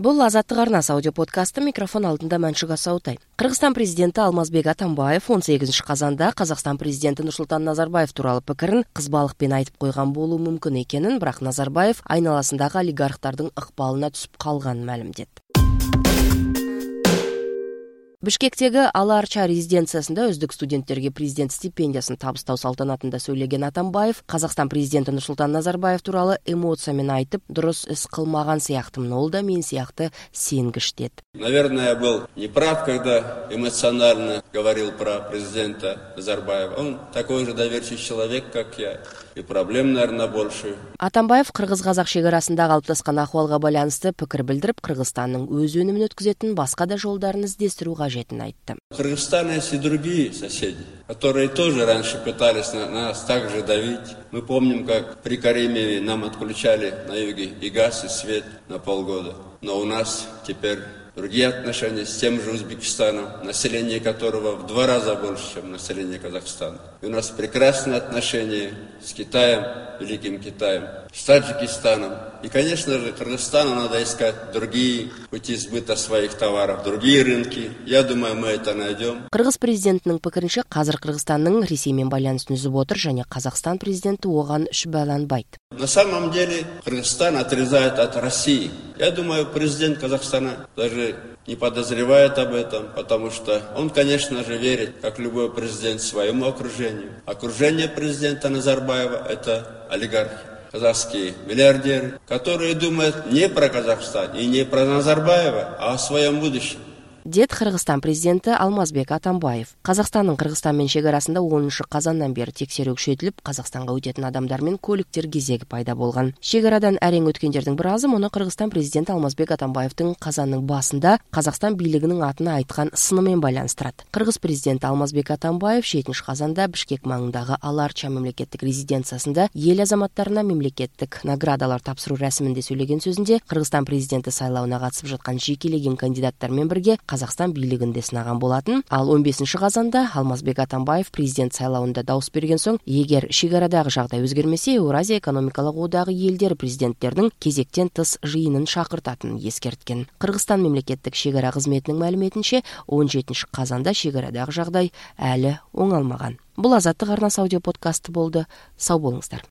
Бұл Азаттық арнасы аудио подкасты, микрофон алдында Мәншүк Асаутай. Қырғызстан президенті Алмазбек Атамбаев 18 қазанда Қазақстан президенті Нұрсұлтан Назарбаев туралы пікірін қызбалықпен айтып қойған болуы мүмкін екенін, бірақ Назарбаев айналасындағы олигархтардың ықпалына түсіп қалғанын мәлімдеді. Бішкектегі Ала-Арча резиденциясында үздік студенттерге президент стипендиясын табыстау салтанатында сөйлеген Атамбаев, Қазақстан президенті Нұрсұлтан Назарбаев туралы эмоциямен айтып, дұрыс іс қылмаған сияқтымын, ол да мен сияқты сенгіш деді. Наверное, я был неправ, когда эмоционально говорил про президента Назарбаева. Он такой же доверчивый человек, как я. И проблем, наверное, больше. Атамбаев қырғыз-қазақ шекарасында қалыптасқан ахуалға байланысты пікір білдіріп, Қырғызстанның өз өнімін өткізетін басқа да жолдарын іздестіру қажетін айтты. В Кыргызстане есть и другие соседи, которые тоже раньше пытались на нас так же давить. Мы помним, как при Каримове нам отключали на юге и газ, и свет на полгода. Но у нас теперь другие отношения с тем же Узбекистаном, население которого в 2 раза больше, чем население Казахстана. И у нас прекрасные отношения с Китаем, Великим Китаем, с Таджикистаном. И, конечно же, Кыргызстану надо искать другие пути сбыта своих товаров, другие рынки. Я думаю, мы это найдем. Қырғыз президентінің пікірінше, қазір Қырғызстанның Ресеймен байланысын үзіп отыр, және Қазақстан президенті оған шүбәланбайды. На самом деле, Кыргызстан отрезает от России. Я думаю, президент Казахстана даже не подозревает об этом, потому что он, конечно же, верит, как любой президент, своему окружению. Окружение президента Назарбаева – это олигархи, казахские миллиардеры, которые думают не про Казахстан и не про Назарбаева, а о своем будущем. Дед Қырғызстан президенті Алмазбек Атамбаев. Қазақстанның Қырғызстанмен шекарасында 10 қазаннан бері тексеру күшейтіліп, Қазақстанға өтетін адамдармен көліктер кезегі пайда болған. Шекарадан әрең өткендердің біразы мұны Қырғызстан президенті Алмазбек Атамбаевтың қазанның басында Қазақстан билігінің атына айтқан сынымен байланыстырады. Қырғыз президенті Алмазбек Атамбаев 7 қазанда Бішкек маңындағы Ала-Арча мемлекеттік резиденциясында ел азаматтарына мемлекеттік наградалар тапсыру рәсімінде сөйлеген сөзінде, Қырғызстан президенті сайлауына қатысып жатқан жекелеген кандидаттармен бірге Қазақстан билігінде сынаған болатын. Ал 15 қазанда Алмазбек Атамбаев президент сайлауында дауыс берген соң, егер шекарадағы жағдай өзгермесе, Еуразия экономикалық одағы елдері президенттердің кезектен тыс жиынын шақыртатынын ескерткен. Қырғызстан мемлекеттік шекара қызметінің мәліметінше, 17 қазанда шекарадағы жағдай әлі оңалмаған. Бұл Азаттық арнасы аудио подкасты болды. Сау болыңыздар.